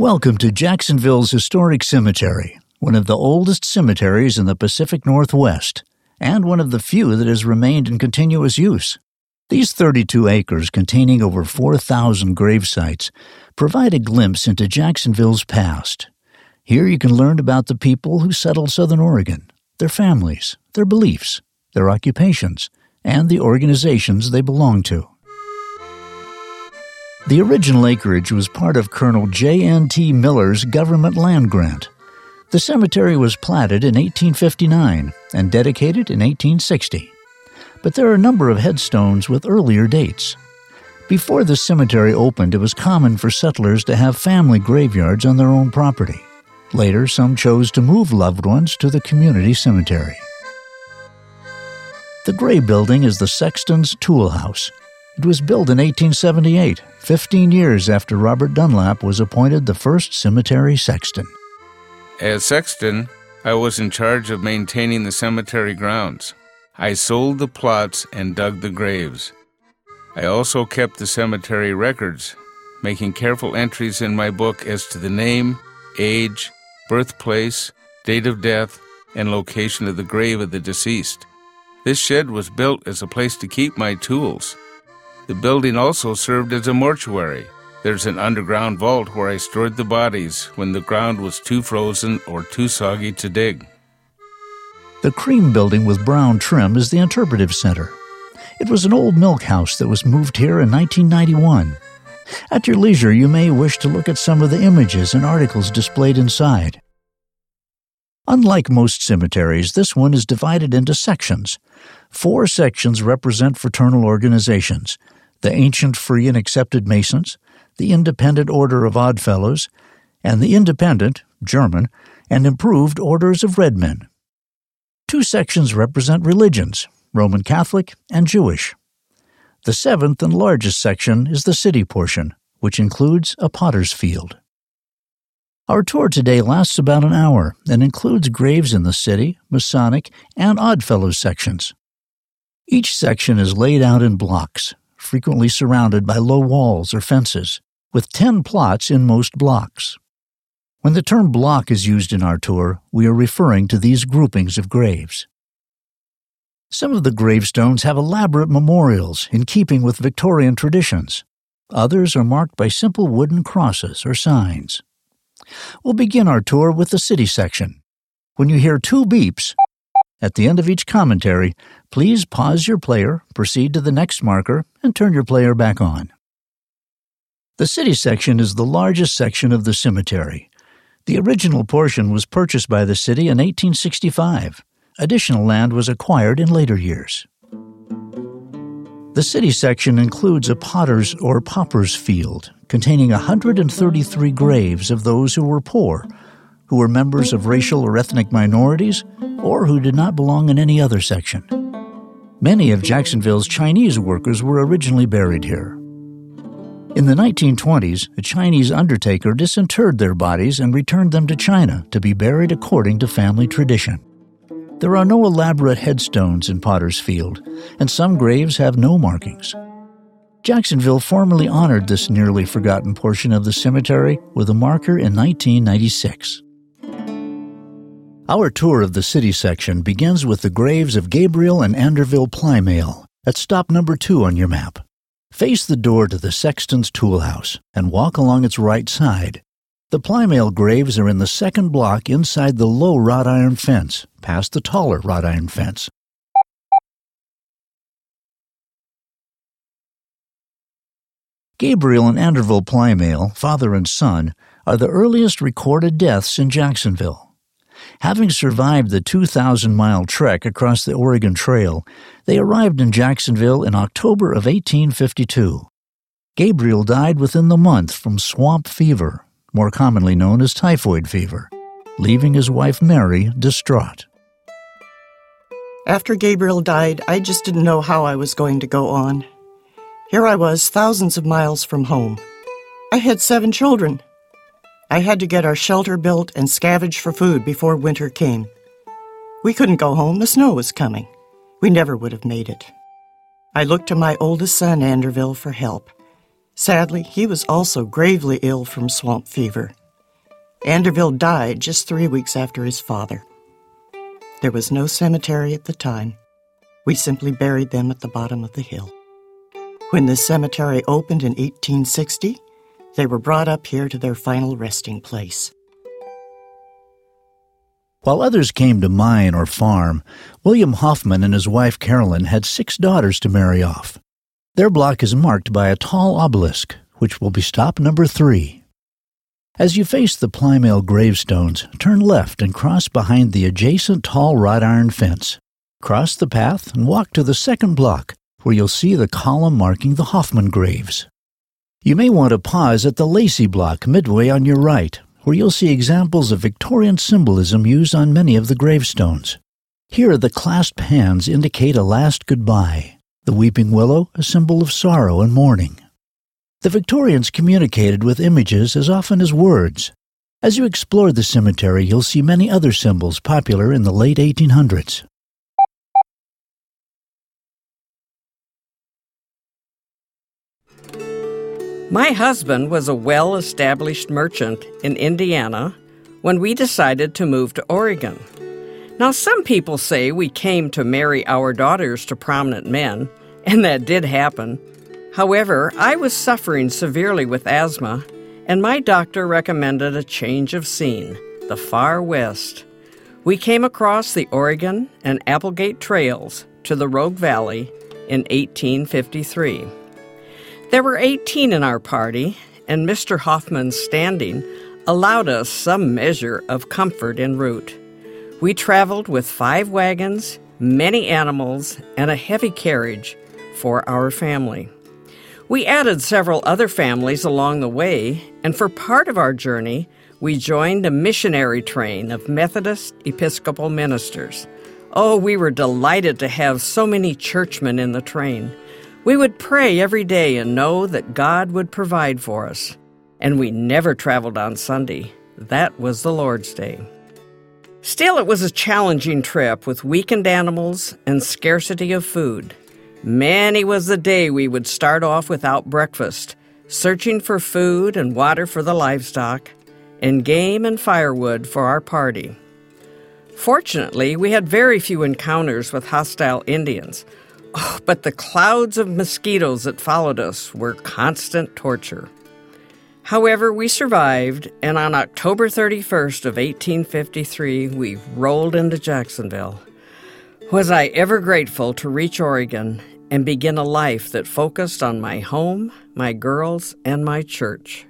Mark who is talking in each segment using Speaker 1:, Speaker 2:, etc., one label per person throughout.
Speaker 1: Welcome to Jacksonville's Historic Cemetery, one of the oldest cemeteries in the Pacific Northwest, and one of the few that has remained in continuous use. These 32 acres containing over 4,000 grave sites provide a glimpse into Jacksonville's past. Here you can learn about the people who settled Southern Oregon, their families, their beliefs, their occupations, and the organizations they belong to. The original acreage was part of Colonel J.N.T. Miller's government land grant. The cemetery was platted in 1859 and dedicated in 1860. But there are a number of headstones with earlier dates. Before the cemetery opened, it was common for settlers to have family graveyards on their own property. Later, some chose to move loved ones to the community cemetery. The gray building is the Sexton's Tool House. It was built in 1878, 15 years after Robert Dunlap was appointed the first cemetery sexton.
Speaker 2: As sexton, I was in charge of maintaining the cemetery grounds. I sold the plots and dug the graves. I also kept the cemetery records, making careful entries in my book as to the name, age, birthplace, date of death, and location of the grave of the deceased. This shed was built as a place to keep my tools. The building also served as a mortuary. There's an underground vault where I stored the bodies when the ground was too frozen or too soggy to dig.
Speaker 1: The cream building with brown trim is the Interpretive Center. It was an old milk house that was moved here in 1991. At your leisure, you may wish to look at some of the images and articles displayed inside. Unlike most cemeteries, this one is divided into sections. 4 sections represent fraternal organizations: the Ancient Free and Accepted Masons, the Independent Order of Oddfellows, and the Independent, German, and Improved Orders of Red Men. 2 sections represent religions, Roman Catholic and Jewish. The 7th and largest section is the city portion, which includes a potter's field. Our tour today lasts about an hour and includes graves in the city, Masonic, and Oddfellows sections. Each section is laid out in blocks, frequently surrounded by low walls or fences, with 10 plots in most blocks. When the term block is used in our tour, we are referring to these groupings of graves. Some of the gravestones have elaborate memorials in keeping with Victorian traditions. Others are marked by simple wooden crosses or signs. We'll begin our tour with the city section. When you hear 2 beeps at the end of each commentary, please pause your player, proceed to the next marker, and turn your player back on. The city section is the largest section of the cemetery. The original portion was purchased by the city in 1865. Additional land was acquired in later years. The city section includes a potter's or pauper's field containing 133 graves of those who were poor, who were members of racial or ethnic minorities, or who did not belong in any other section. Many of Jacksonville's Chinese workers were originally buried here. In the 1920s, a Chinese undertaker disinterred their bodies and returned them to China to be buried according to family tradition. There are no elaborate headstones in Potter's Field, and some graves have no markings. Jacksonville formally honored this nearly forgotten portion of the cemetery with a marker in 1996. Our tour of the city section begins with the graves of Gabriel and Anderville Plymale at stop number 2 on your map. Face the door to the Sexton's Tool House and walk along its right side. The Plymale graves are in the 2nd block inside the low wrought iron fence, past the taller wrought iron fence. Gabriel and Anderville Plymale, father and son, are the earliest recorded deaths in Jacksonville. Having survived the 2,000-mile trek across the Oregon Trail, they arrived in Jacksonville in October of 1852. Gabriel died within the month from swamp fever, more commonly known as typhoid fever, leaving his wife Mary distraught.
Speaker 3: After Gabriel died, I just didn't know how I was going to go on. Here I was, thousands of miles from home. I had 7 children. I had to get our shelter built and scavenge for food before winter came. We couldn't go home. The snow was coming. We never would have made it. I looked to my oldest son, Anderville, for help. Sadly, he was also gravely ill from swamp fever. Anderville died just 3 weeks after his father. There was no cemetery at the time. We simply buried them at the bottom of the hill. When the cemetery opened in 1860, they were brought up here to their final resting place.
Speaker 1: While others came to mine or farm, William Hoffman and his wife Carolyn had 6 daughters to marry off. Their block is marked by a tall obelisk, which will be stop number 3. As you face the Plymale gravestones, turn left and cross behind the adjacent tall wrought iron fence. Cross the path and walk to the second block, where you'll see the column marking the Hoffman graves. You may want to pause at the Lacey block midway on your right, where you'll see examples of Victorian symbolism used on many of the gravestones. Here, the clasped hands indicate a last goodbye, the weeping willow a symbol of sorrow and mourning. The Victorians communicated with images as often as words. As you explore the cemetery, you'll see many other symbols popular in the late 1800s.
Speaker 4: My husband was a well-established merchant in Indiana when we decided to move to Oregon. Now, some people say we came to marry our daughters to prominent men, and that did happen. However, I was suffering severely with asthma, and my doctor recommended a change of scene, the far west. We came across the Oregon and Applegate Trails to the Rogue Valley in 1853. There were 18 in our party, and Mr. Hoffman's standing allowed us some measure of comfort en route. We traveled with 5 wagons, many animals, and a heavy carriage for our family. We added several other families along the way, and for part of our journey, we joined a missionary train of Methodist Episcopal ministers. Oh, we were delighted to have so many churchmen in the train. We would pray every day and know that God would provide for us. And we never traveled on Sunday. That was the Lord's Day. Still, it was a challenging trip with weakened animals and scarcity of food. Many was the day we would start off without breakfast, searching for food and water for the livestock, and game and firewood for our party. Fortunately, we had very few encounters with hostile Indians. Oh, but the clouds of mosquitoes that followed us were constant torture. However, we survived, and on October 31st of 1853, we rolled into Jacksonville. Was I ever grateful to reach Oregon and begin a life that focused on my home, my girls, and my church.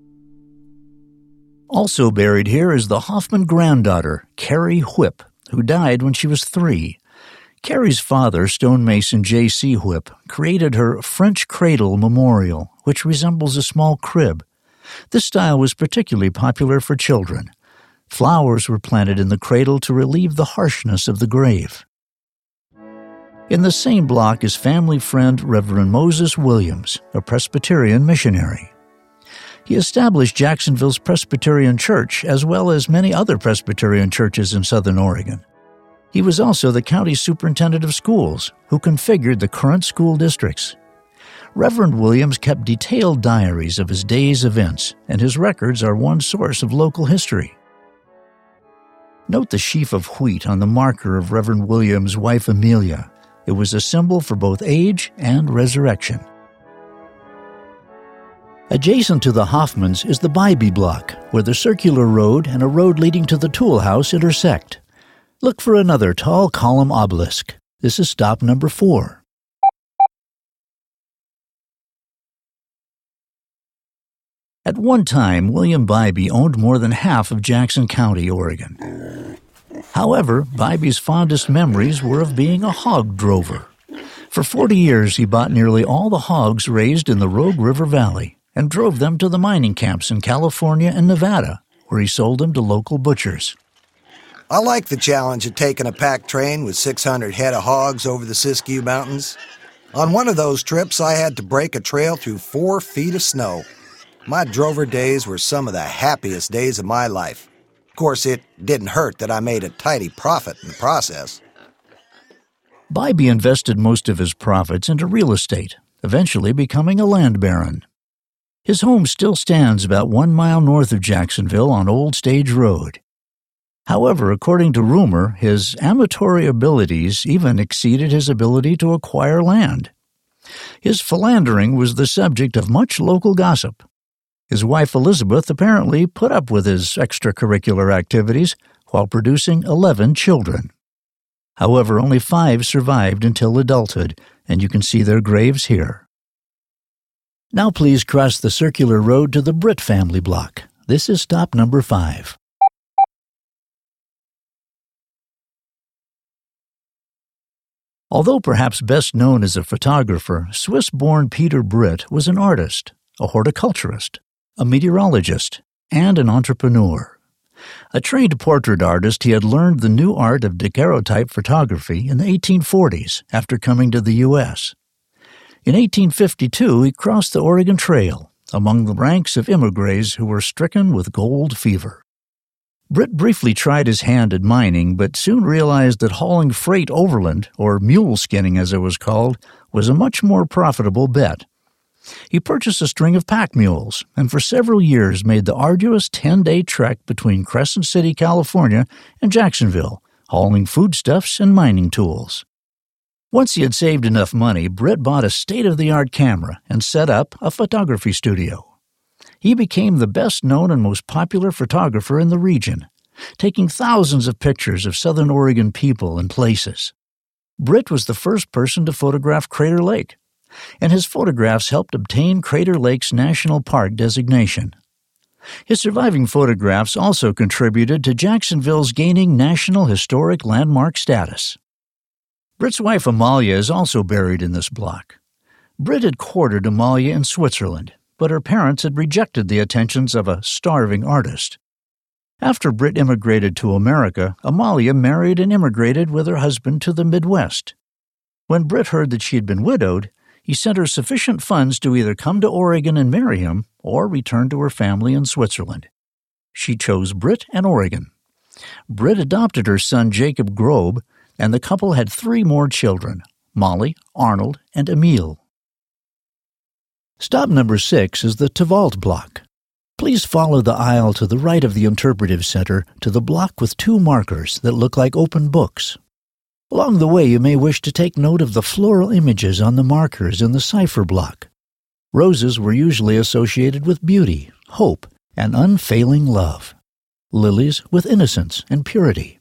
Speaker 1: Also buried here is the Hoffman granddaughter, Carrie Whip, who died when she was 3. Carrie's father, stonemason J.C. Whip, created her French cradle memorial, which resembles a small crib. This style was particularly popular for children. Flowers were planted in the cradle to relieve the harshness of the grave. In the same block is family friend Reverend Moses Williams, a Presbyterian missionary. He established Jacksonville's Presbyterian Church as well as many other Presbyterian churches in Southern Oregon. He was also the county superintendent of schools, who configured the current school districts. Reverend Williams kept detailed diaries of his day's events, and his records are one source of local history. Note the sheaf of wheat on the marker of Reverend Williams' wife Amelia. It was a symbol for both age and resurrection. Adjacent to the Hoffmans is the Bybee block, where the circular road and a road leading to the tool house intersect. Look for another tall column obelisk. This is stop number 4. At one time, William Bybee owned more than half of Jackson County, Oregon. However, Bybee's fondest memories were of being a hog drover. For 40 years, he bought nearly all the hogs raised in the Rogue River Valley and drove them to the mining camps in California and Nevada, where he sold them to local butchers.
Speaker 5: I like the challenge of taking a pack train with 600 head of hogs over the Siskiyou Mountains. On one of those trips, I had to break a trail through 4 feet of snow. My drover days were some of the happiest days of my life. Of course, it didn't hurt that I made a tidy profit in the process.
Speaker 1: Bybee invested most of his profits into real estate, eventually becoming a land baron. His home still stands about 1 mile north of Jacksonville on Old Stage Road. However, according to rumor, his amatory abilities even exceeded his ability to acquire land. His philandering was the subject of much local gossip. His wife Elizabeth apparently put up with his extracurricular activities while producing 11 children. However, only 5 survived until adulthood, and you can see their graves here. Now please cross the circular road to the Britt family block. This is stop number 5. Although perhaps best known as a photographer, Swiss-born Peter Britt was an artist, a horticulturist, a meteorologist, and an entrepreneur. A trained portrait artist, he had learned the new art of daguerreotype photography in the 1840s after coming to the U.S. In 1852, he crossed the Oregon Trail among the ranks of immigrants who were stricken with gold fever. Britt briefly tried his hand at mining, but soon realized that hauling freight overland, or mule skinning as it was called, was a much more profitable bet. He purchased a string of pack mules and for several years made the arduous 10-day trek between Crescent City, California, and Jacksonville, hauling foodstuffs and mining tools. Once he had saved enough money, Britt bought a state-of-the-art camera and set up a photography studio. He became the best-known and most popular photographer in the region, taking thousands of pictures of Southern Oregon people and places. Britt was the first person to photograph Crater Lake, and his photographs helped obtain Crater Lake's National Park designation. His surviving photographs also contributed to Jacksonville's gaining National Historic Landmark status. Britt's wife Amalia is also buried in this block. Britt had courted Amalia in Switzerland, but her parents had rejected the attentions of a starving artist. After Britt immigrated to America, Amalia married and immigrated with her husband to the Midwest. When Britt heard that she had been widowed, he sent her sufficient funds to either come to Oregon and marry him or return to her family in Switzerland. She chose Britt and Oregon. Britt adopted her son Jacob Grobe, and the couple had 3 more children, Molly, Arnold, and Emile. Stop number 6 is the Tevault block. Please follow the aisle to the right of the Interpretive Center to the block with 2 markers that look like open books. Along the way, you may wish to take note of the floral images on the markers in the cipher block. Roses were usually associated with beauty, hope, and unfailing love. Lilies with innocence and purity.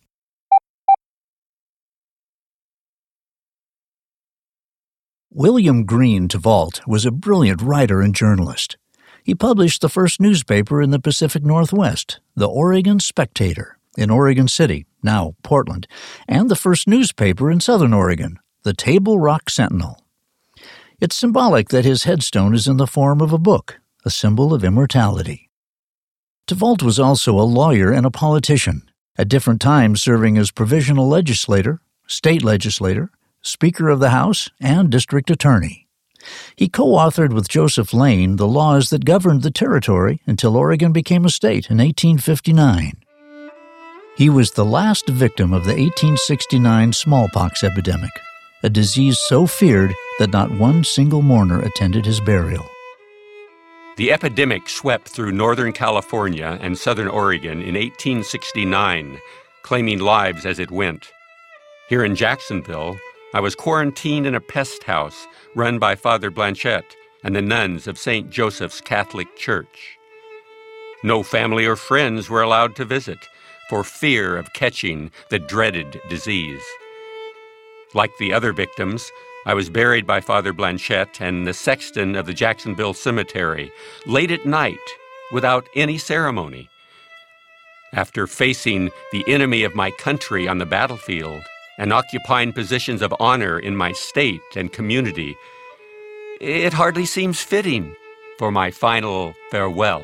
Speaker 1: William Green Tevault was a brilliant writer and journalist. He published the first newspaper in the Pacific Northwest, the Oregon Spectator, in Oregon City, now Portland, and the first newspaper in Southern Oregon, the Table Rock Sentinel. It's symbolic that his headstone is in the form of a book, a symbol of immortality. Tevault was also a lawyer and a politician, at different times serving as provisional legislator, state legislator, Speaker of the House, and District Attorney. He co-authored with Joseph Lane the laws that governed the territory until Oregon became a state in 1859. He was the last victim of the 1869 smallpox epidemic, a disease so feared that not one single mourner attended his burial.
Speaker 6: The epidemic swept through Northern California and Southern Oregon in 1869, claiming lives as it went. Here in Jacksonville, I was quarantined in a pest house run by Father Blanchette and the nuns of St. Joseph's Catholic Church. No family or friends were allowed to visit for fear of catching the dreaded disease. Like the other victims, I was buried by Father Blanchette and the sexton of the Jacksonville Cemetery late at night without any ceremony. After facing the enemy of my country on the battlefield and occupying positions of honor in my state and community, it hardly seems fitting for my final farewell.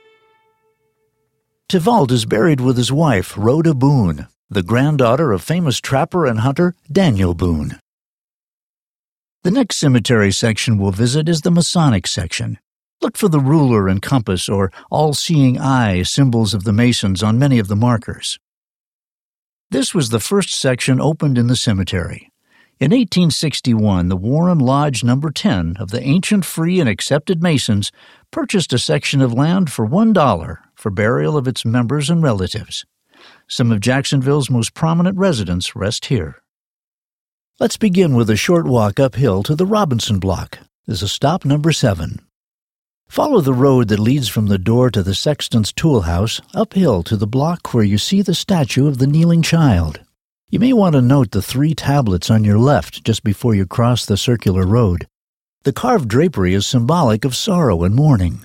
Speaker 1: Tevault is buried with his wife, Rhoda Boone, the granddaughter of famous trapper and hunter Daniel Boone. The next cemetery section we'll visit is the Masonic section. Look for the ruler and compass or all-seeing eye symbols of the Masons on many of the markers. This was the first section opened in the cemetery. In 1861, the Warren Lodge No. 10 of the Ancient Free and Accepted Masons purchased a section of land for $1 for burial of its members and relatives. Some of Jacksonville's most prominent residents rest here. Let's begin with a short walk uphill to the Robinson Block. This is stop number 7. Follow the road that leads from the door to the sexton's tool house uphill to the block where you see the statue of the kneeling child. You may want to note the 3 tablets on your left just before you cross the circular road. The carved drapery is symbolic of sorrow and mourning.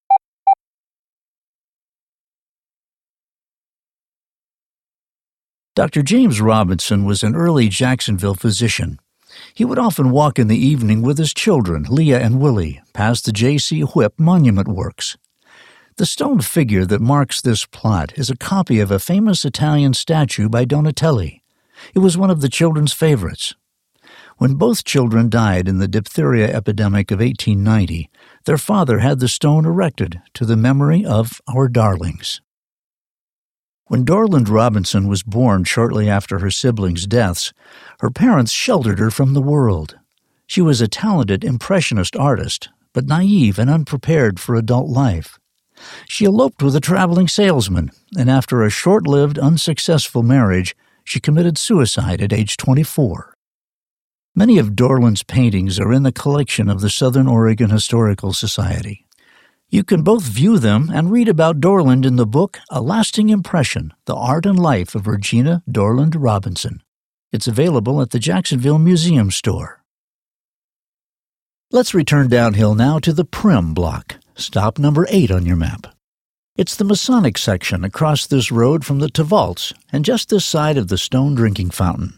Speaker 1: Dr. James Robinson was an early Jacksonville physician. He would often walk in the evening with his children, Leah and Willie, past the J.C. Whip Monument Works. The stone figure that marks this plot is a copy of a famous Italian statue by Donatelli. It was one of the children's favorites. When both children died in the diphtheria epidemic of 1890, their father had the stone erected to the memory of our darlings. When Dorland Robinson was born shortly after her siblings' deaths, her parents sheltered her from the world. She was a talented impressionist artist, but naive and unprepared for adult life. She eloped with a traveling salesman, and after a short-lived, unsuccessful marriage, she committed suicide at age 24. Many of Dorland's paintings are in the collection of the Southern Oregon Historical Society. You can both view them and read about Dorland in the book A Lasting Impression, The Art and Life of Regina Dorland Robinson. It's available at the Jacksonville Museum Store. Let's return downhill now to the Primm Block, stop number 8 on your map. It's the Masonic section across this road from the Tavalts and just this side of the stone drinking fountain.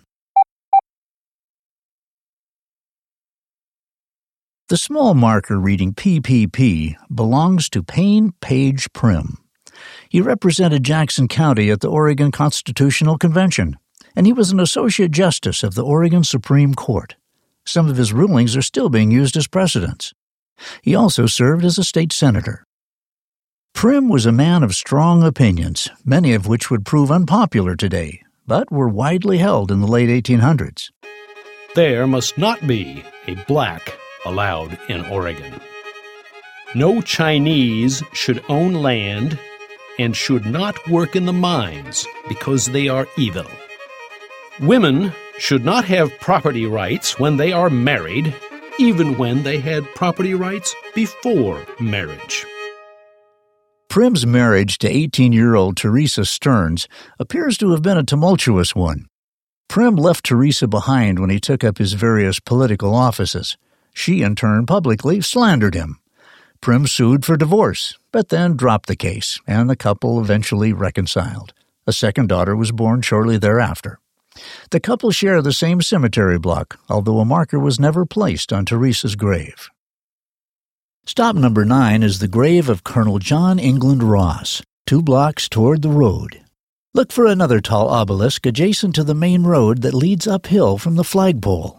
Speaker 1: The small marker reading PPP belongs to Payne Page Primm. He represented Jackson County at the Oregon Constitutional Convention, and he was an Associate Justice of the Oregon Supreme Court. Some of his rulings are still being used as precedents. He also served as a state senator. Primm was a man of strong opinions, many of which would prove unpopular today, but were widely held in the late 1800s.
Speaker 7: There must not be a black allowed in Oregon. No Chinese should own land and should not work in the mines because they are evil. Women should not have property rights when they are married, even when they had property rights before marriage.
Speaker 1: Primm's marriage to 18-year-old Teresa Stearns appears to have been a tumultuous one. Primm left Teresa behind when he took up his various political offices. She, in turn, publicly slandered him. Primm sued for divorce, but then dropped the case, and the couple eventually reconciled. A second daughter was born shortly thereafter. The couple share the same cemetery block, although a marker was never placed on Teresa's grave. Stop number 9 is the grave of Colonel John England Ross, 2 blocks toward the road. Look for another tall obelisk adjacent to the main road that leads uphill from the flagpole.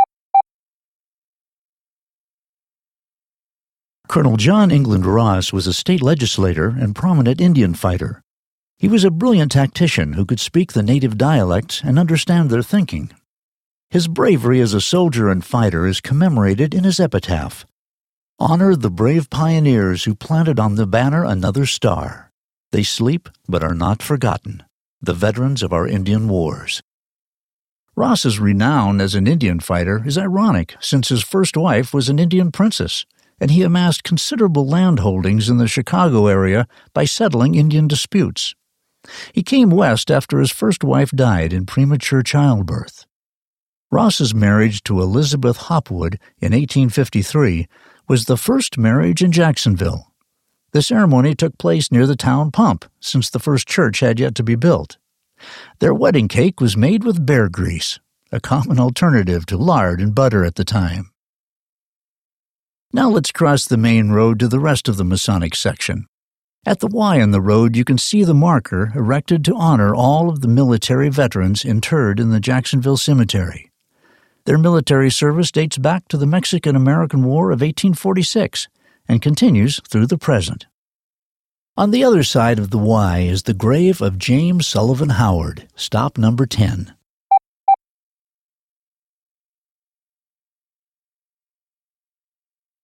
Speaker 1: Colonel John England Ross was a state legislator and prominent Indian fighter. He was a brilliant tactician who could speak the native dialects and understand their thinking. His bravery as a soldier and fighter is commemorated in his epitaph. Honor the brave pioneers who planted on the banner another star. They sleep but are not forgotten, the veterans of our Indian wars. Ross's renown as an Indian fighter is ironic since his first wife was an Indian princess, and he amassed considerable land holdings in the Chicago area by settling Indian disputes. He came west after his first wife died in premature childbirth. Ross's marriage to Elizabeth Hopwood in 1853 was the first marriage in Jacksonville. The ceremony took place near the town pump, since the first church had yet to be built. Their wedding cake was made with bear grease, a common alternative to lard and butter at the time. Now let's cross the main road to the rest of the Masonic section. At the Y on the road, you can see the marker erected to honor all of the military veterans interred in the Jacksonville Cemetery. Their military service dates back to the Mexican-American War of 1846 and continues through the present. On the other side of the Y is the grave of James Sullivan Howard, stop number 10.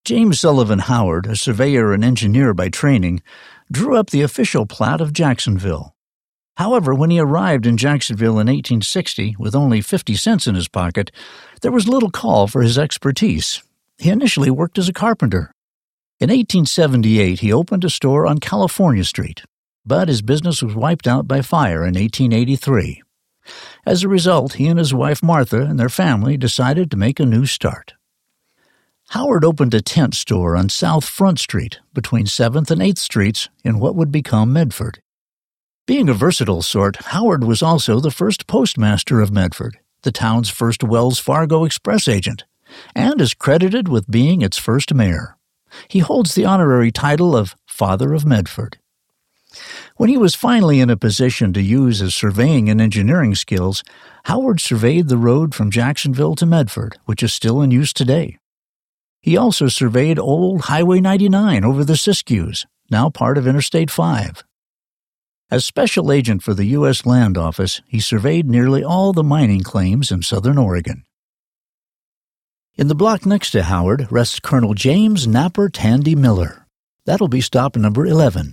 Speaker 1: James Sullivan Howard, a surveyor and engineer by training, drew up the official plat of Jacksonville. However, when he arrived in Jacksonville in 1860 with only 50 cents in his pocket, there was little call for his expertise. He initially worked as a carpenter. In 1878, he opened a store on California Street, but his business was wiped out by fire in 1883. As a result, he and his wife Martha and their family decided to make a new start. Howard opened a tent store on South Front Street between 7th and 8th Streets in what would become Medford. Being a versatile sort, Howard was also the first postmaster of Medford, the town's first Wells Fargo Express agent, and is credited with being its first mayor. He holds the honorary title of Father of Medford. When he was finally in a position to use his surveying and engineering skills, Howard surveyed the road from Jacksonville to Medford, which is still in use today. He also surveyed old Highway 99 over the Siskiyous, now part of Interstate 5. As special agent for the U.S. Land Office, he surveyed nearly all the mining claims in southern Oregon. In the block next to Howard rests Colonel James Napper Tandy Miller. That'll be stop number 11.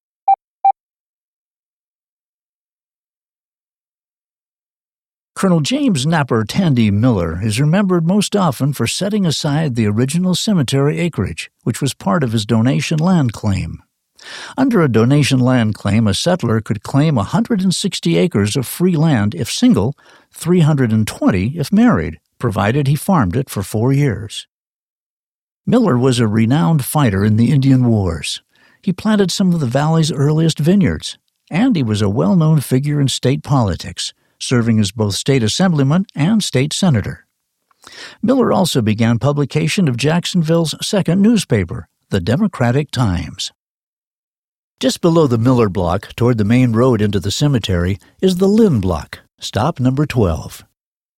Speaker 1: Colonel James Napper Tandy Miller is remembered most often for setting aside the original cemetery acreage, which was part of his donation land claim. Under a donation land claim, a settler could claim 160 acres of free land if single, 320 if married, provided he farmed it for 4 years. Miller was a renowned fighter in the Indian Wars. He planted some of the valley's earliest vineyards, and he was a well-known figure in state politics, serving as both state assemblyman and state senator. Miller also began publication of Jacksonville's second newspaper, the Democratic Times. Just below the Miller block, toward the main road into the cemetery, is the Lynn block, stop number 12.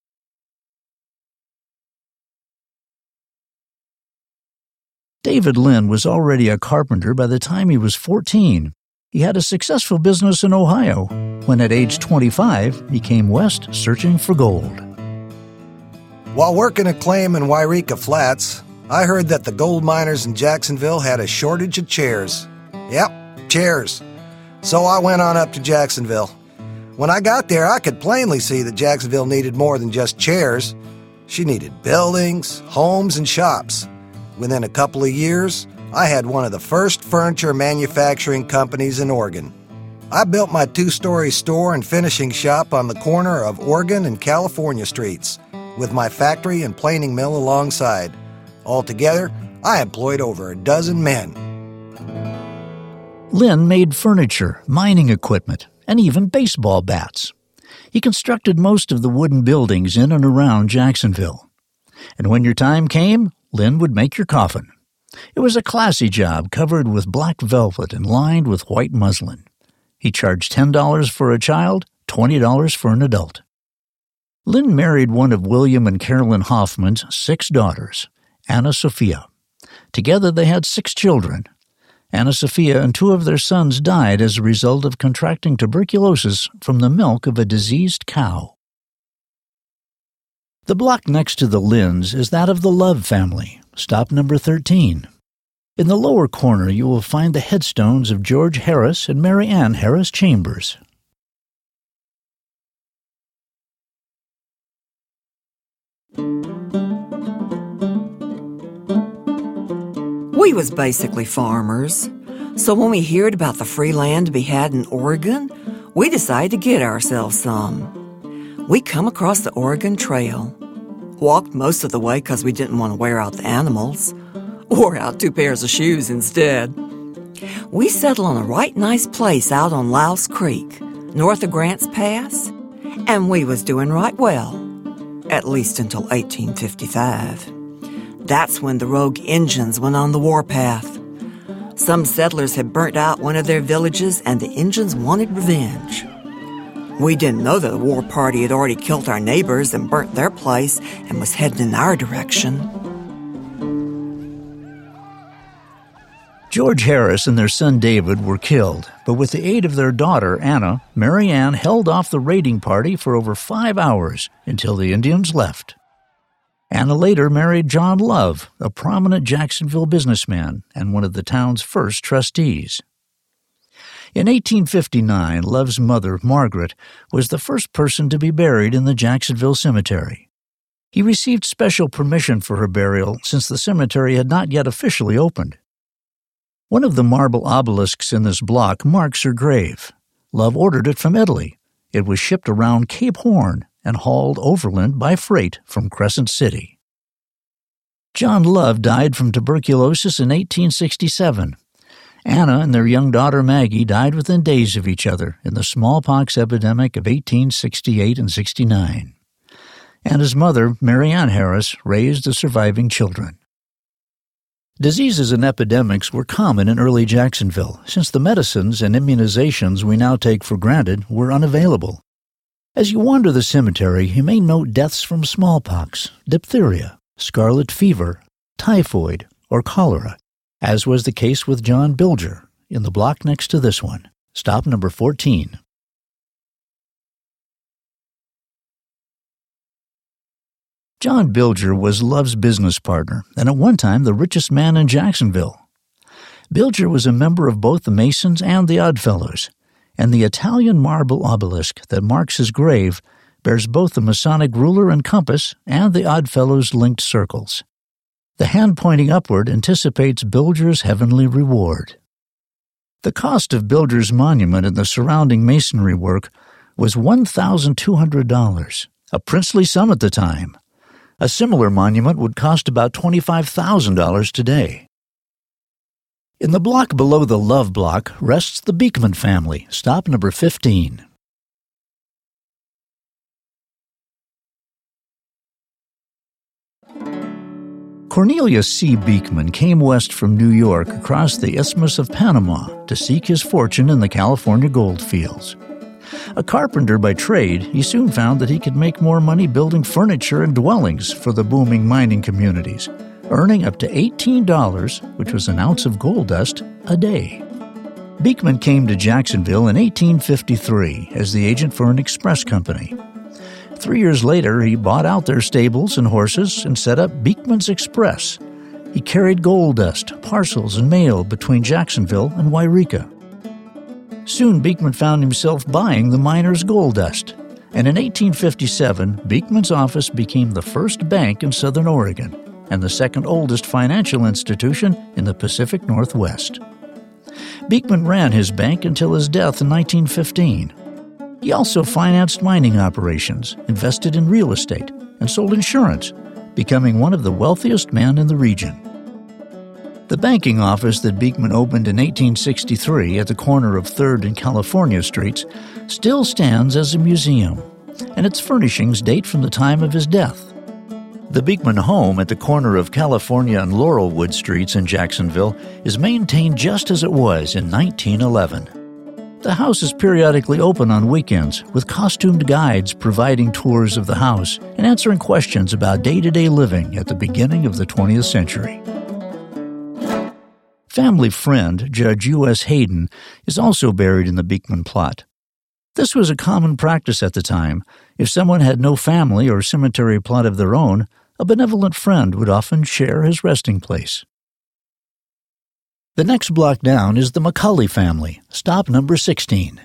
Speaker 1: David Lynn was already a carpenter by the time he was 14. He had a successful business in Ohio, when at age 25 he came west searching for gold.
Speaker 5: While working a claim in Wairika Flats, I heard that the gold miners in Jacksonville had a shortage of chairs. Yep, chairs. So I went on up to Jacksonville. When I got there, I could plainly see that Jacksonville needed more than just chairs. She needed buildings, homes, and shops. Within a couple of years, I had one of the first furniture manufacturing companies in Oregon. I built my 2-story store and finishing shop on the corner of Oregon and California streets, with my factory and planing mill alongside. Altogether, I employed over a dozen men.
Speaker 1: Lynn made furniture, mining equipment, and even baseball bats. He constructed most of the wooden buildings in and around Jacksonville. And when your time came, Lynn would make your coffin. It was a classy job covered with black velvet and lined with white muslin. He charged $10 for a child, $20 for an adult. Lynn married one of William and Carolyn Hoffman's 6 daughters, Anna Sophia. Together they had 6 children. Anna Sophia and 2 of their sons died as a result of contracting tuberculosis from the milk of a diseased cow. The block next to the Lynns is that of the Love family, stop number 13. In the lower corner you will find the headstones of George Harris and Mary Ann Harris Chambers.
Speaker 8: We was basically farmers, so when we heard about the free land to be had in Oregon, we decided to get ourselves some. We come across the Oregon Trail. Walked most of the way because we didn't want to wear out the animals. Wore out 2 pairs of shoes instead. We settled on a right nice place out on Louse Creek, north of Grants Pass, and we was doing right well, at least until 1855. That's when the rogue Injuns went on the warpath. Some settlers had burnt out one of their villages, and the Injuns wanted revenge. We didn't know that the war party had already killed our neighbors and burnt their place and was heading in our direction.
Speaker 1: George Harris and their son David were killed, but with the aid of their daughter, Anna, Mary Ann held off the raiding party for over 5 hours until the Indians left. Anna later married John Love, a prominent Jacksonville businessman and one of the town's first trustees. In 1859, Love's mother, Margaret, was the first person to be buried in the Jacksonville Cemetery. He received special permission for her burial since the cemetery had not yet officially opened. One of the marble obelisks in this block marks her grave. Love ordered it from Italy. It was shipped around Cape Horn and hauled overland by freight from Crescent City. John Love died from tuberculosis in 1867. Anna and their young daughter Maggie died within days of each other in the smallpox epidemic of 1868 and 69. Anna's mother, Mary Ann Harris, raised the surviving children. Diseases and epidemics were common in early Jacksonville, since the medicines and immunizations we now take for granted were unavailable. As you wander the cemetery, you may note deaths from smallpox, diphtheria, scarlet fever, typhoid, or cholera, as was the case with John Bilger in the block next to this one, stop number 14. John Bilger was Love's business partner and at one time the richest man in Jacksonville. Bilger was a member of both the Masons and the Oddfellows, and the Italian marble obelisk that marks his grave bears both the Masonic ruler and compass and the Oddfellows' linked circles. The hand pointing upward anticipates Bilger's heavenly reward. The cost of Bilger's monument and the surrounding masonry work was $1,200, a princely sum at the time. A similar monument would cost about $25,000 today. In the block below the Love block rests the Beekman family, stop number 15. Cornelius C. Beekman came west from New York across the Isthmus of Panama to seek his fortune in the California gold fields. A carpenter by trade, he soon found that he could make more money building furniture and dwellings for the booming mining communities, earning up to $18, which was an ounce of gold dust, a day. Beekman came to Jacksonville in 1853 as the agent for an express company. 3 years later, he bought out their stables and horses and set up Beekman's Express. He carried gold dust, parcels, and mail between Jacksonville and Wairika. Soon, Beekman found himself buying the miners' gold dust, and in 1857, Beekman's office became the first bank in Southern Oregon and the second oldest financial institution in the Pacific Northwest. Beekman ran his bank until his death in 1915. He also financed mining operations, invested in real estate, and sold insurance, becoming one of the wealthiest men in the region. The banking office that Beekman opened in 1863 at the corner of 3rd and California Streets still stands as a museum, and its furnishings date from the time of his death. The Beekman home at the corner of California and Laurelwood Streets in Jacksonville is maintained just as it was in 1911. The house is periodically open on weekends, with costumed guides providing tours of the house and answering questions about day-to-day living at the beginning of the 20th century. Family friend, Judge U.S. Hayden, is also buried in the Beekman plot. This was a common practice at the time. If someone had no family or cemetery plot of their own, a benevolent friend would often share his resting place. The next block down is the McCulley family, stop number 16.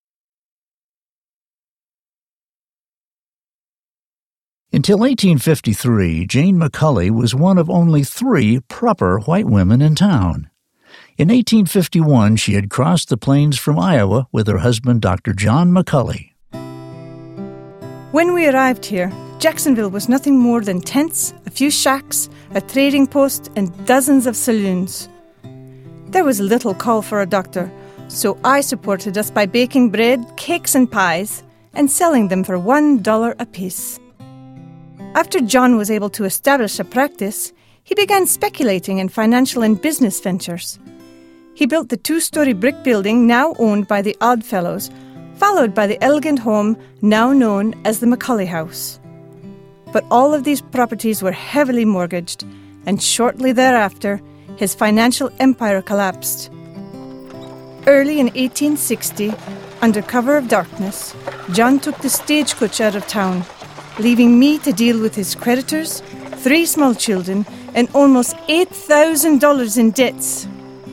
Speaker 1: Until 1853, Jane McCulley was one of only 3 proper white women in town. In 1851, she had crossed the plains from Iowa with her husband, Dr. John McCulley.
Speaker 9: When we arrived here, Jacksonville was nothing more than tents, a few shacks, a trading post, and dozens of saloons. There was little call for a doctor, so I supported us by baking bread, cakes, and pies, and selling them for $1 apiece. After John was able to establish a practice, he began speculating in financial and business ventures. He built the 2-story brick building now owned by the Oddfellows, followed by the elegant home now known as the McCulley House. But all of these properties were heavily mortgaged, and shortly thereafter, his financial empire collapsed. Early in 1860, under cover of darkness, John took the stagecoach out of town, leaving me to deal with his creditors, 3 small children, and almost $8,000 in debts.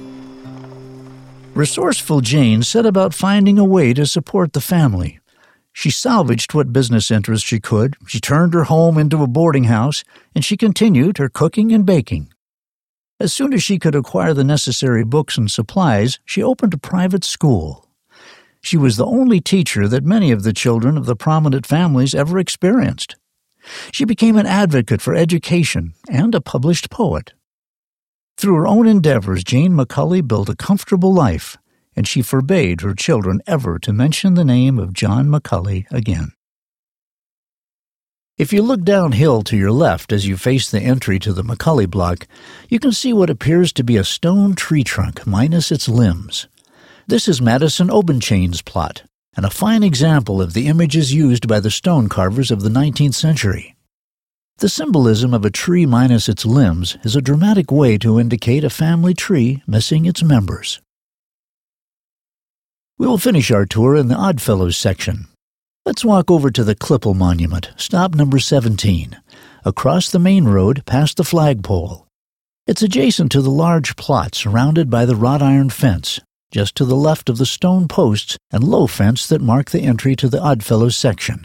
Speaker 1: Resourceful Jane set about finding a way to support the family. She salvaged what business interests she could, she turned her home into a boarding house, and she continued her cooking and baking. As soon as she could acquire the necessary books and supplies, she opened a private school. She was the only teacher that many of the children of the prominent families ever experienced. She became an advocate for education and a published poet. Through her own endeavors, Jane McCully built a comfortable life, and she forbade her children ever to mention the name of John McCully again. If you look downhill to your left as you face the entry to the McCully block, you can see what appears to be a stone tree trunk minus its limbs. This is Madison Obenchain's plot, and a fine example of the images used by the stone carvers of the 19th century. The symbolism of a tree minus its limbs is a dramatic way to indicate a family tree missing its members. We will finish our tour in the Oddfellows section. Let's walk over to the Klippel Monument, stop number 17, across the main road past the flagpole. It's adjacent to the large plot surrounded by the wrought iron fence, just to the left of the stone posts and low fence that mark the entry to the Oddfellows section.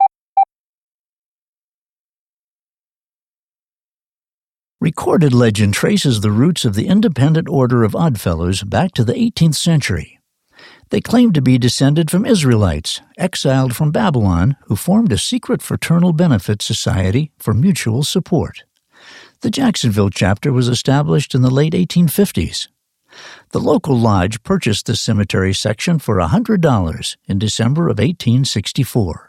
Speaker 1: Recorded legend traces the roots of the independent order of Oddfellows back to the 18th century. They claimed to be descended from Israelites, exiled from Babylon, who formed a secret fraternal benefit society for mutual support. The Jacksonville chapter was established in the late 1850s. The local lodge purchased the cemetery section for $100 in December of 1864.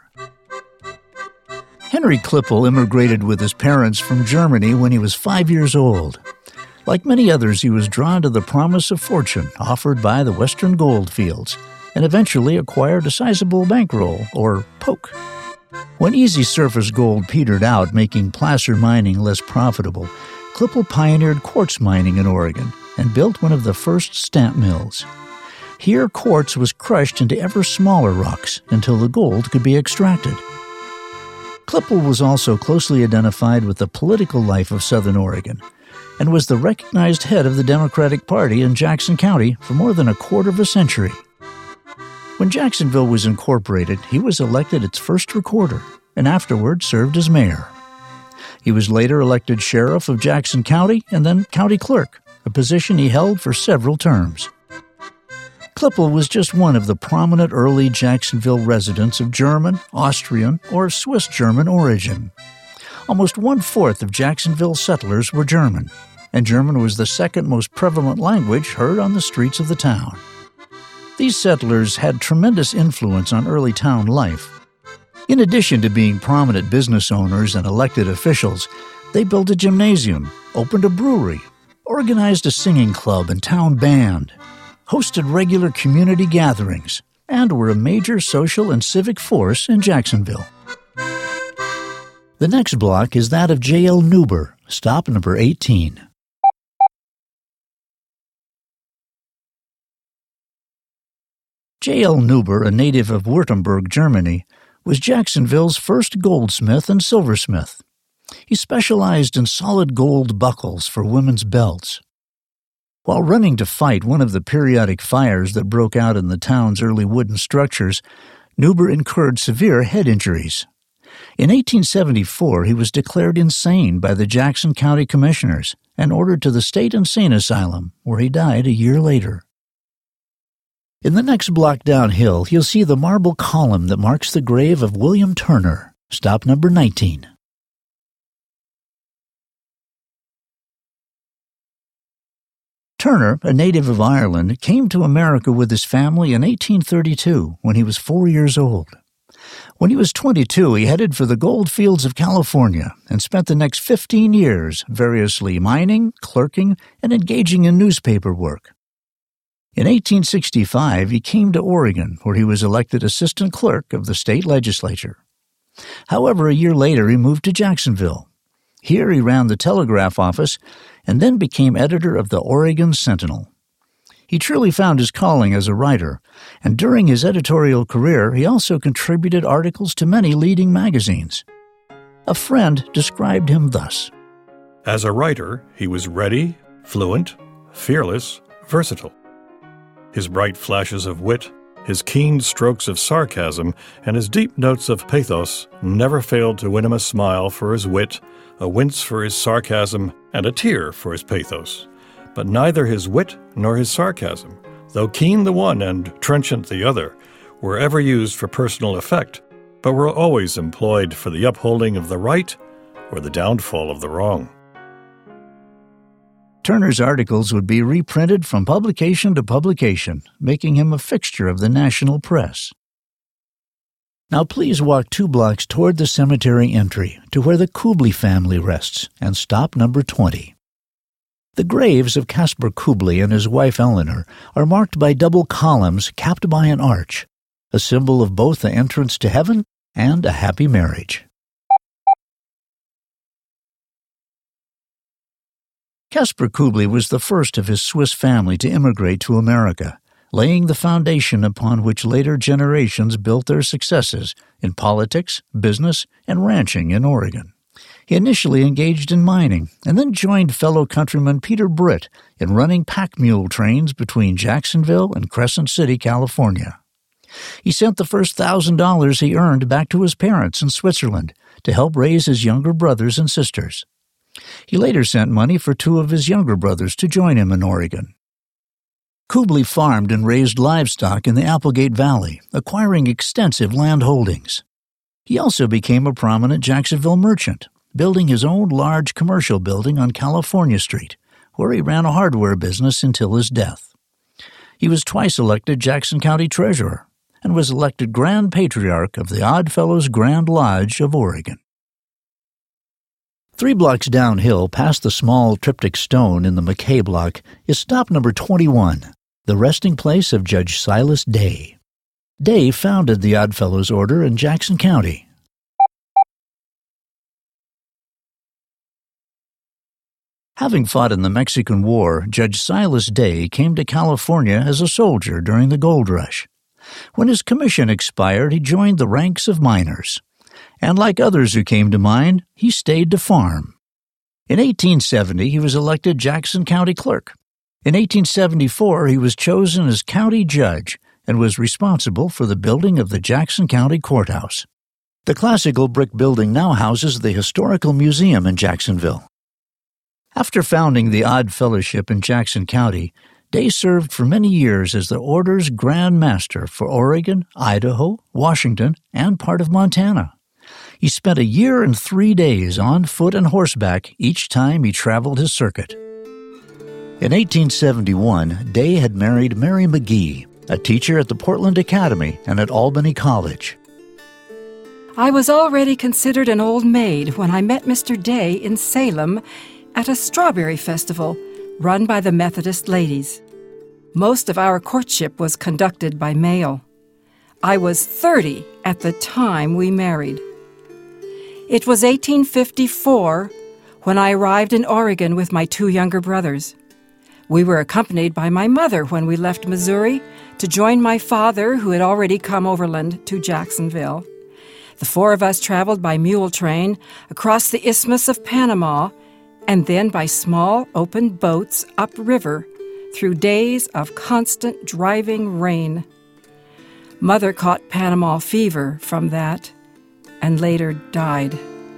Speaker 1: Henry Klippel immigrated with his parents from Germany when he was 5 years old. Like many others, he was drawn to the promise of fortune offered by the Western gold fields, and eventually acquired a sizable bankroll, or poke. When easy surface gold petered out, making placer mining less profitable, Klippel pioneered quartz mining in Oregon and built one of the first stamp mills. Here, quartz was crushed into ever smaller rocks until the gold could be extracted. Klippel was also closely identified with the political life of Southern Oregon, and was the recognized head of the Democratic Party in Jackson County for more than a quarter of a century. When Jacksonville was incorporated, he was elected its first recorder, and afterward served as mayor. He was later elected sheriff of Jackson County and then county clerk, a position he held for several terms. Klippel was just one of the prominent early Jacksonville residents of German, Austrian, or Swiss German origin. Almost 1/4 of Jacksonville settlers were German, and German was the second most prevalent language heard on the streets of the town. These settlers had tremendous influence on early town life. In addition to being prominent business owners and elected officials, they built a gymnasium, opened a brewery, organized a singing club and town band, hosted regular community gatherings, and were a major social and civic force in Jacksonville. The next block is that of J.L. Neuber, stop number 18. J.L. Neuber, a native of Württemberg, Germany, was Jacksonville's first goldsmith and silversmith. He specialized in solid gold buckles for women's belts. While running to fight one of the periodic fires that broke out in the town's early wooden structures, Neuber incurred severe head injuries. In 1874, he was declared insane by the Jackson County Commissioners and ordered to the State Insane Asylum, where he died a year later. In the next block downhill, you'll see the marble column that marks the grave of William Turner, stop number 19. Turner, a native of Ireland, came to America with his family in 1832 when he was 4 years old. When he was 22, he headed for the gold fields of California and spent the next 15 years variously mining, clerking, and engaging in newspaper work. In 1865, he came to Oregon, where he was elected assistant clerk of the state legislature. However, a year later, he moved to Jacksonville. Here he ran the telegraph office and then became editor of the Oregon Sentinel. He truly found his calling as a writer, and during his editorial career, he also contributed articles to many leading magazines. A friend described him thus:
Speaker 10: As a writer, he was ready, fluent, fearless, versatile. His bright flashes of wit, his keen strokes of sarcasm, and his deep notes of pathos never failed to win him a smile for his wit, a wince for his sarcasm, and a tear for his pathos. But neither his wit nor his sarcasm, though keen the one and trenchant the other, were ever used for personal effect, but were always employed for the upholding of the right or the downfall of the wrong.
Speaker 1: Turner's articles would be reprinted from publication to publication, making him a fixture of the national press. Now please walk 2 blocks toward the cemetery entry to where the Kubley family rests and stop number 20. The graves of Caspar Kubley and his wife Eleanor are marked by double columns capped by an arch, a symbol of both the entrance to heaven and a happy marriage. Caspar Kubley was the first of his Swiss family to immigrate to America, laying the foundation upon which later generations built their successes in politics, business, and ranching in Oregon. He initially engaged in mining and then joined fellow countryman Peter Britt in running pack mule trains between Jacksonville and Crescent City, California. He sent the first $1,000 he earned back to his parents in Switzerland to help raise his younger brothers and sisters. He later sent money for 2 of his younger brothers to join him in Oregon. Kubley farmed and raised livestock in the Applegate Valley, acquiring extensive land holdings. He also became a prominent Jacksonville merchant, building his own large commercial building on California Street, where he ran a hardware business until his death. He was twice elected Jackson County Treasurer and was elected Grand Patriarch of the Odd Fellows Grand Lodge of Oregon. 3 blocks downhill past the small triptych stone in the McKay block is stop number 21, the resting place of Judge Silas Day. Day founded the Odd Fellows Order in Jackson County. Having fought in the Mexican War, Judge Silas Day came to California as a soldier during the gold rush. When his commission expired, he joined the ranks of miners. And like others who came to mine, he stayed to farm. In 1870, he was elected Jackson County Clerk. In 1874, he was chosen as county judge and was responsible for the building of the Jackson County Courthouse. The classical brick building now houses the Historical Museum in Jacksonville. After founding the Odd Fellowship in Jackson County, Day served for many years as the Order's Grand Master for Oregon, Idaho, Washington, and part of Montana. He spent 1 year and 3 days on foot and horseback each time he traveled his circuit. In 1871, Day had married Mary McGee, a teacher at the Portland Academy and at Albany College.
Speaker 11: I was already considered an old maid when I met Mr. Day in Salem at a strawberry festival run by the Methodist ladies. Most of our courtship was conducted by mail. I was 30 at the time we married. It was 1854 when I arrived in Oregon with my 2 younger brothers. We were accompanied by my mother when we left Missouri to join my father, who had already come overland to Jacksonville. The 4 of us traveled by mule train across the Isthmus of Panama and then by small open boats upriver through days of constant driving rain. Mother caught Panama fever from that and later died.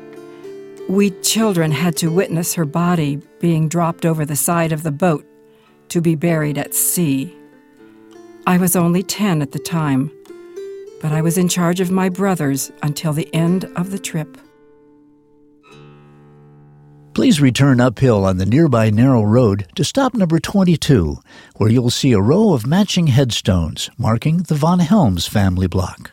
Speaker 11: We children had to witness her body being dropped over the side of the boat to be buried at sea. I was only 10 at the time, but I was in charge of my brothers until the end of the trip.
Speaker 1: Please return uphill on the nearby narrow road to stop number 22, where you'll see a row of matching headstones marking the Von Helms family block.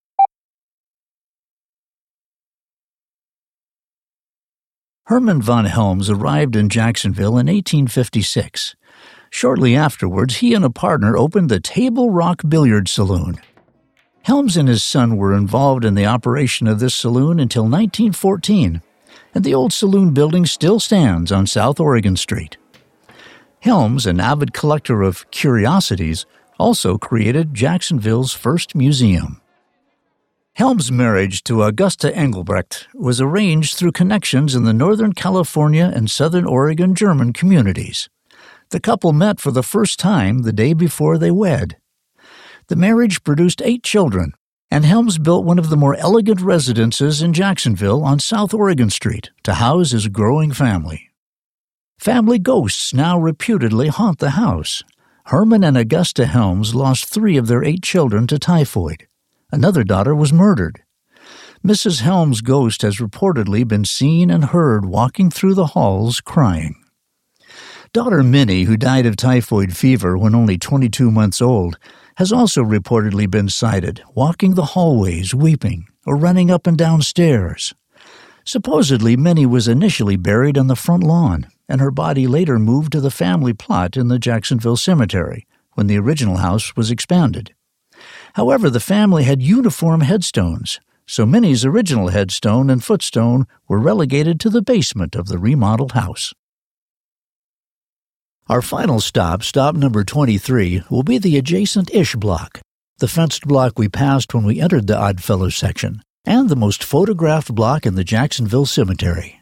Speaker 1: Herman Von Helms arrived in Jacksonville in 1856. Shortly afterwards, he and a partner opened the Table Rock Billiard Saloon. Helms and his son were involved in the operation of this saloon until 1914, and the old saloon building still stands on South Oregon Street. Helms, an avid collector of curiosities, also created Jacksonville's first museum. Helms' marriage to Augusta Engelbrecht was arranged through connections in the Northern California and Southern Oregon German communities. The couple met for the first time the day before they wed. The marriage produced 8 children, and Helms built one of the more elegant residences in Jacksonville on South Oregon Street to house his growing family. Family ghosts now reputedly haunt the house. Herman and Augusta Helms lost 3 of their 8 children to typhoid. Another daughter was murdered. Mrs. Helms' ghost has reportedly been seen and heard walking through the halls crying. Daughter Minnie, who died of typhoid fever when only 22 months old, has also reportedly been sighted walking the hallways weeping or running up and down stairs. Supposedly, Minnie was initially buried on the front lawn, and her body later moved to the family plot in the Jacksonville Cemetery when the original house was expanded. However, the family had uniform headstones, so Minnie's original headstone and footstone were relegated to the basement of the remodeled house. Our final stop number 23, will be the adjacent Ish block, the fenced block we passed when we entered the Oddfellows section, and the most photographed block in the Jacksonville Cemetery.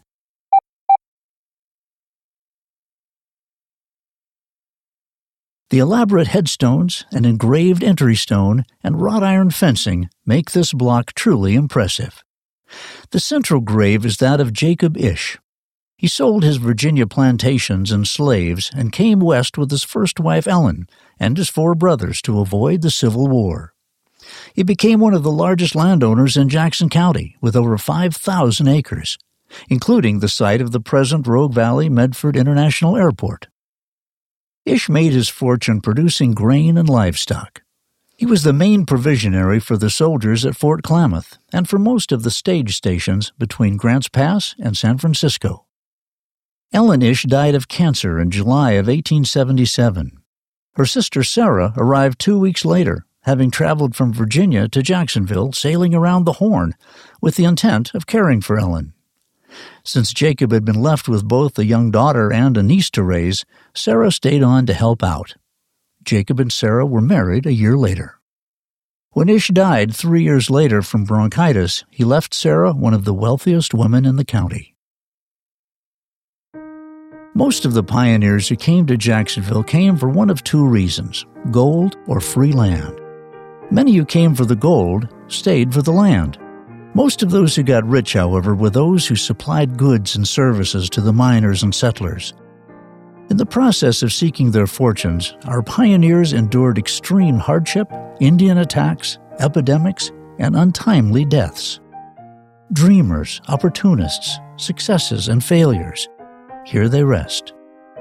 Speaker 1: The elaborate headstones, an engraved entry stone, and wrought iron fencing make this block truly impressive. The central grave is that of Jacob Ish. He sold his Virginia plantations and slaves and came west with his first wife Ellen and his 4 brothers to avoid the Civil War. He became one of the largest landowners in Jackson County with over 5,000 acres, including the site of the present Rogue Valley Medford International Airport. Ish made his fortune producing grain and livestock. He was the main provisionary for the soldiers at Fort Klamath and for most of the stage stations between Grants Pass and San Francisco. Ellen Ish died of cancer in July of 1877. Her sister Sarah arrived 2 weeks later, having traveled from Virginia to Jacksonville sailing around the Horn with the intent of caring for Ellen. Since Jacob had been left with both a young daughter and a niece to raise, Sarah stayed on to help out. Jacob and Sarah were married a year later. When Ish died 3 years later from bronchitis, he left Sarah one of the wealthiest women in the county. Most of the pioneers who came to Jacksonville came for one of 2 reasons: gold or free land. Many who came for the gold stayed for the land. Most of those who got rich, however, were those who supplied goods and services to the miners and settlers. In the process of seeking their fortunes, our pioneers endured extreme hardship, Indian attacks, epidemics, and untimely deaths. Dreamers, opportunists, successes, and failures. Here they rest.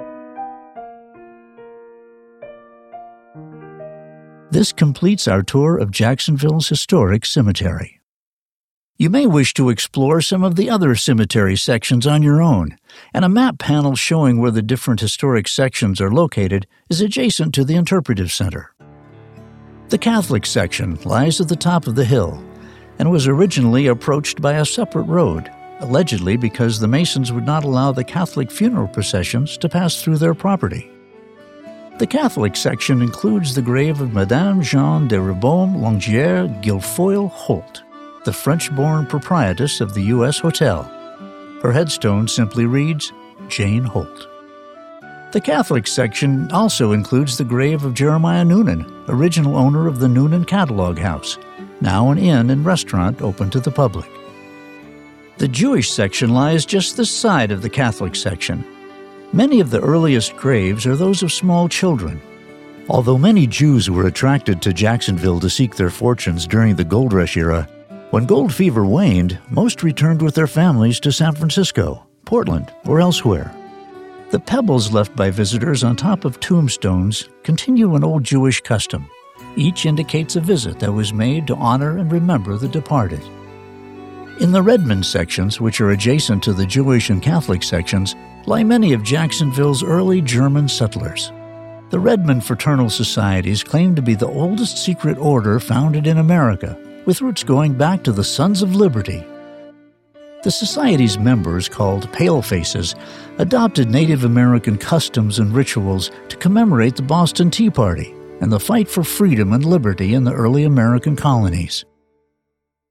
Speaker 1: This completes our tour of Jacksonville's historic cemetery. You may wish to explore some of the other cemetery sections on your own, and a map panel showing where the different historic sections are located is adjacent to the Interpretive Center. The Catholic section lies at the top of the hill and was originally approached by a separate road, allegedly because the Masons would not allow the Catholic funeral processions to pass through their property. The Catholic section includes the grave of Madame Jeanne de Ribaume Longier Guilfoyle Holt, the French-born proprietress of the U.S. Hotel. Her headstone simply reads, Jane Holt. The Catholic section also includes the grave of Jeremiah Noonan, original owner of the Noonan Catalog House, now an inn and restaurant open to the public. The Jewish section lies just this side of the Catholic section. Many of the earliest graves are those of small children. Although many Jews were attracted to Jacksonville to seek their fortunes during the gold rush era, when gold fever waned, most returned with their families to San Francisco, Portland, or elsewhere. The pebbles left by visitors on top of tombstones continue an old Jewish custom. Each indicates a visit that was made to honor and remember the departed. In the Redmond sections, which are adjacent to the Jewish and Catholic sections, lie many of Jacksonville's early German settlers. The Redmond Fraternal Societies claim to be the oldest secret order founded in America, with roots going back to the Sons of Liberty. The Society's members, called Palefaces, adopted Native American customs and rituals to commemorate the Boston Tea Party and the fight for freedom and liberty in the early American colonies.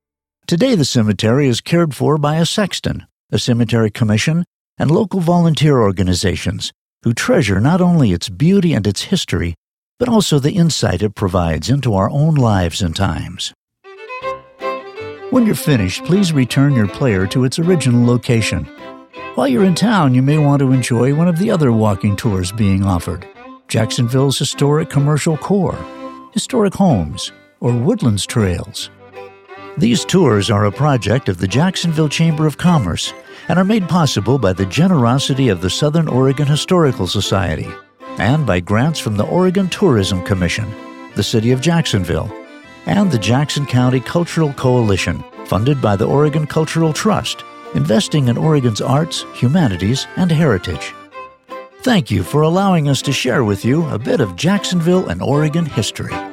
Speaker 1: Today the cemetery is cared for by a sexton, a cemetery commission, and local volunteer organizations who treasure not only its beauty and its history, but also the insight it provides into our own lives and times. When you're finished, please return your player to its original location. While you're in town, you may want to enjoy one of the other walking tours being offered: Jacksonville's historic commercial core, historic homes, or Woodlands Trails. These tours are a project of the Jacksonville Chamber of Commerce and are made possible by the generosity of the Southern Oregon Historical Society and by grants from the Oregon Tourism Commission, the City of Jacksonville, and the Jackson County Cultural Coalition, funded by the Oregon Cultural Trust, investing in Oregon's arts, humanities, and heritage. Thank you for allowing us to share with you a bit of Jacksonville and Oregon history.